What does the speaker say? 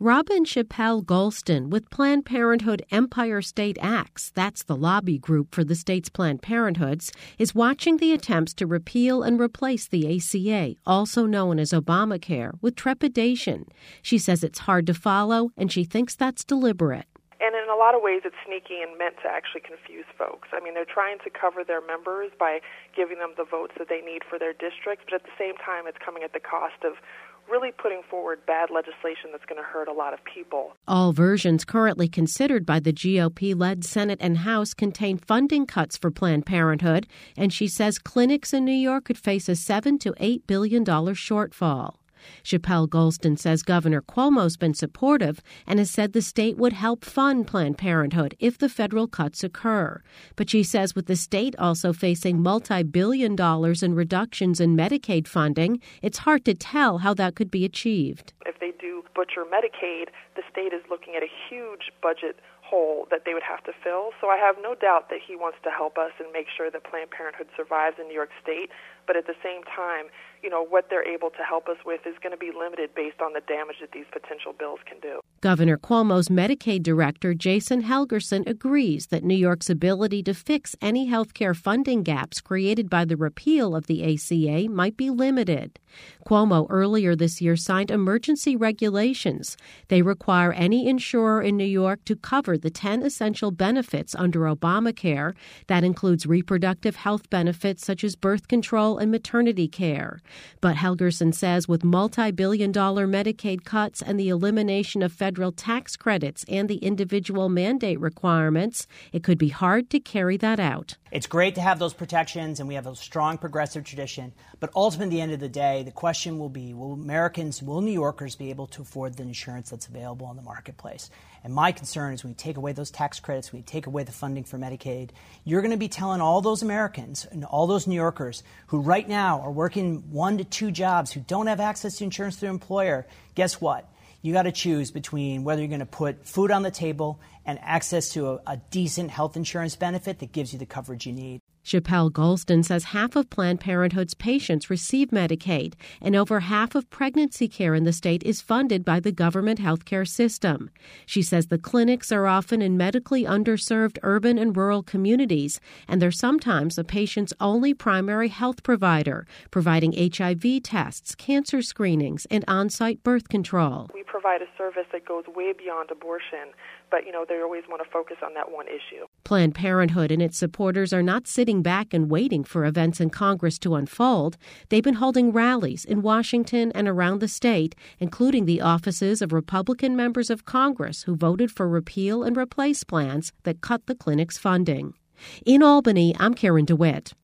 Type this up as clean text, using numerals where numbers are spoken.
Robin Chappell Golston with Planned Parenthood Empire State Acts, that's the lobby group for the state's Planned Parenthoods, is watching the attempts to repeal and replace the ACA, also known as Obamacare, with trepidation. She says it's hard to follow, and she thinks that's deliberate. And in a lot of ways, it's sneaky and meant to actually confuse folks. I mean, they're trying to cover their members by giving them the votes that they need for their districts, but at the same time, it's coming at the cost of really putting forward bad legislation that's going to hurt a lot of people. All versions currently considered by the GOP-led Senate and House contain funding cuts for Planned Parenthood, and she says clinics in New York could face a $7 to $8 billion shortfall. Chappell Golston says Governor Cuomo's been supportive and has said the state would help fund Planned Parenthood if the federal cuts occur. But she says with the state also facing multi-billion dollars in reductions in Medicaid funding, it's hard to tell how that could be achieved. If they do butcher Medicaid, the state is looking at a huge budget hole that they would have to fill. So I have no doubt that he wants to help us and make sure that Planned Parenthood survives in New York State. But at the same time, what they're able to help us with is going to be limited based on the damage that these potential bills can do. Governor Cuomo's Medicaid director, Jason Helgerson, agrees that New York's ability to fix any health care funding gaps created by the repeal of the ACA might be limited. Cuomo earlier this year signed emergency regulations. They require any insurer in New York to cover the 10 essential benefits under Obamacare. That includes reproductive health benefits such as birth control and maternity care. But Helgerson says with multi-billion-dollar Medicaid cuts and the elimination of federal tax credits and the individual mandate requirements, it could be hard to carry that out. It's great to have those protections, and we have a strong progressive tradition. But ultimately, at the end of the day, the question will be, will New Yorkers be able to afford the insurance that's available in the marketplace? And my concern is when we take away those tax credits, when we take away the funding for Medicaid, you're going to be telling all those Americans and all those New Yorkers who right now are working 1 to 2 jobs, who don't have access to insurance through their employer, guess what? You got to choose between whether you're going to put food on the table and access to a decent health insurance benefit that gives you the coverage you need. Chappell Golston says half of Planned Parenthood's patients receive Medicaid, and over half of pregnancy care in the state is funded by the government health care system. She says the clinics are often in medically underserved urban and rural communities, and they're sometimes a patient's only primary health provider, providing HIV tests, cancer screenings, and on-site birth control. We provide a service that goes way beyond abortion, but, they always want to focus on that one issue. Planned Parenthood and its supporters are not sitting back and waiting for events in Congress to unfold. They've been holding rallies in Washington and around the state, including the offices of Republican members of Congress who voted for repeal and replace plans that cut the clinic's funding. In Albany, I'm Karen DeWitt.